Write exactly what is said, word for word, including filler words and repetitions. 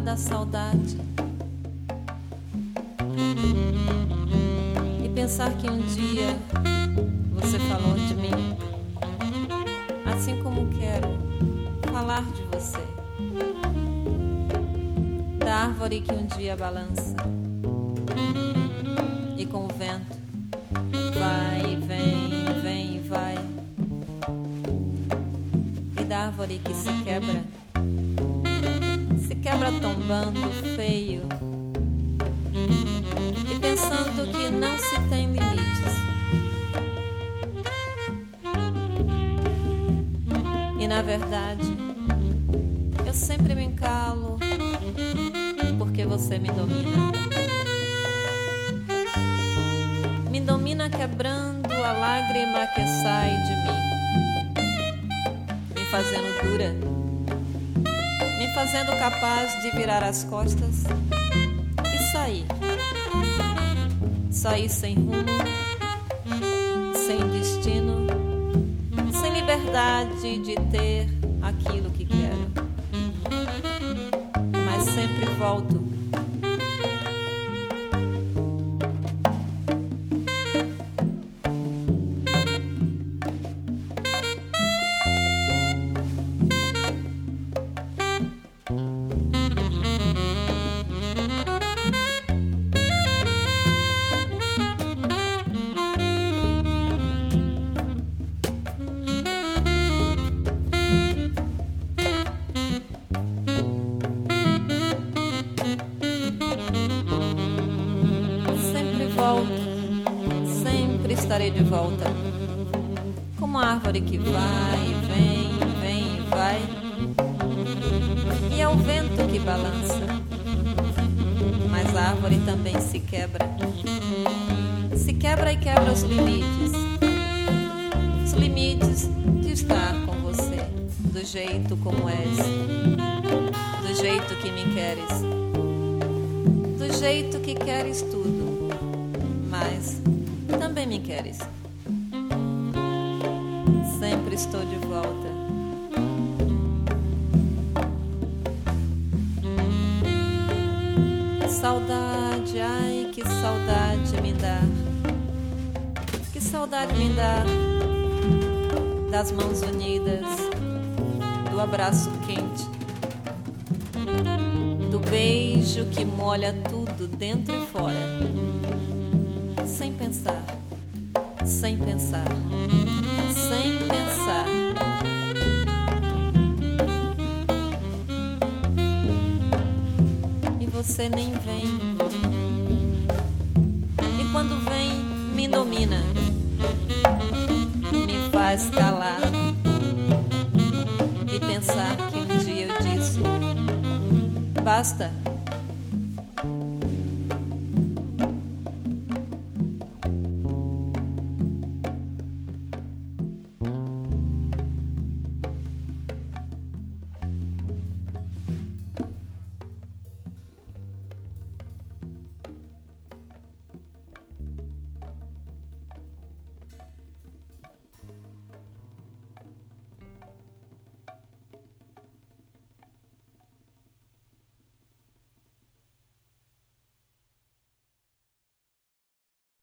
da saudade e pensar que um dia você falou de mim, assim como quero falar de você, da árvore que um dia balança e com o vento vai, vem, vem e vai, e da árvore que se quebra, se quebra tombando feio e pensando que não se tem limites, e na verdade eu sempre me encalo porque você me domina. Me domina quebrando a lágrima que sai de mim, me fazendo dura, me fazendo capaz de virar as costas e sair. Sair sem rumo, sem destino, sem liberdade de ter aquilo que quero. Mas sempre volto. Sempre estarei de volta, como a árvore que vai, vem, vem e vai, e é o vento que balança, mas a árvore também se quebra, se quebra e quebra os limites, os limites de estar com você, do jeito como és, do jeito que me queres, do jeito que queres tudo, mas também me queres. Sempre estou de volta. Saudade, ai que saudade me dá. Que saudade me dá das mãos unidas, do abraço quente, do beijo que molha tudo dentro e fora. Sem pensar, sem pensar, sem pensar. E você nem vem. E quando vem, me domina, me faz calar e pensar que um dia eu disse: basta.